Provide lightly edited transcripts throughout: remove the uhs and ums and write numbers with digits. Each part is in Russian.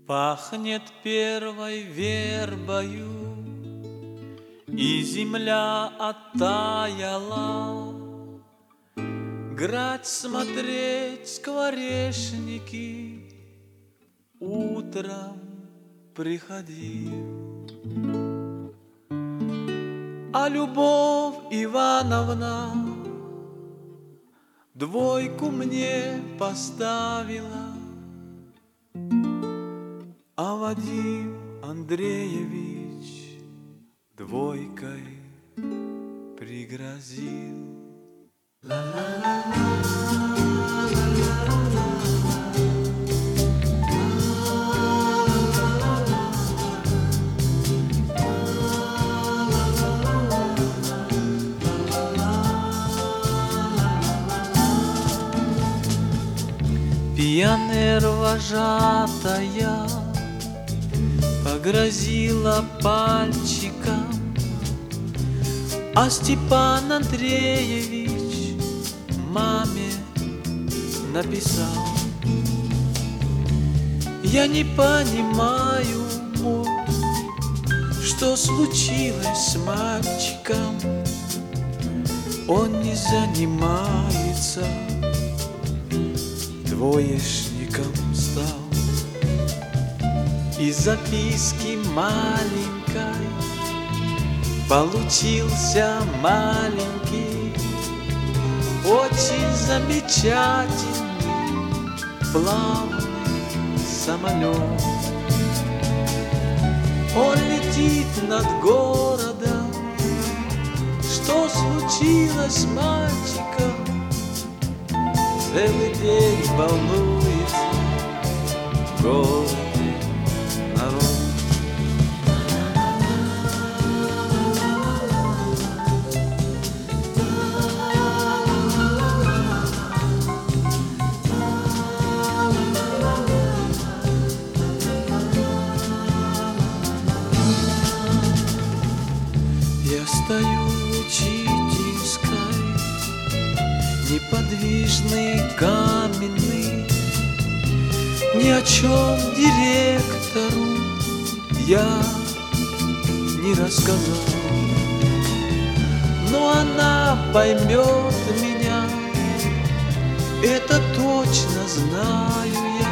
Пахнет первой вербою, и земля оттаяла. Грать, смотреть скворечники утром приходи. А Любовь Ивановна двойку мне поставила, а Вадим Андреевич двойкой пригрозил. Пионер вожатая погрозила пальчиком, а Степан Андреевич маме написал: я не понимаю, мол, что случилось с мальчиком. Он не занимается, двоечником стал. Из записки маленькой получился маленький, очень замечательный, плавный самолет. Он летит над городом. Что случилось с мальчиком? Целый день волнуется в городе народ. Я стою в учительской, неподвижный, каменный, ни о чем директору я не рассказал. Но она поймет меня, это точно знаю я.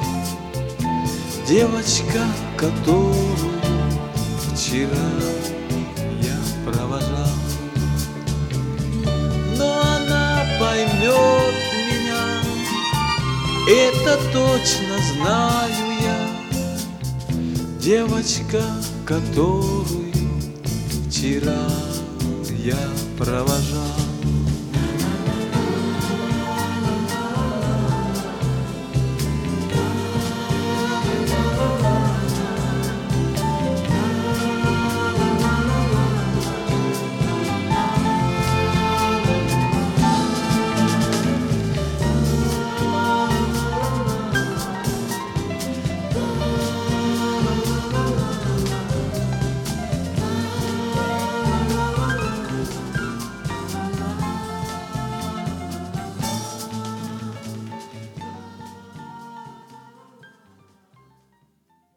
Девочка, которую вчера я провожал. Но она поймет меня, это точно знаю я. Девочка, которую вчера я провожал.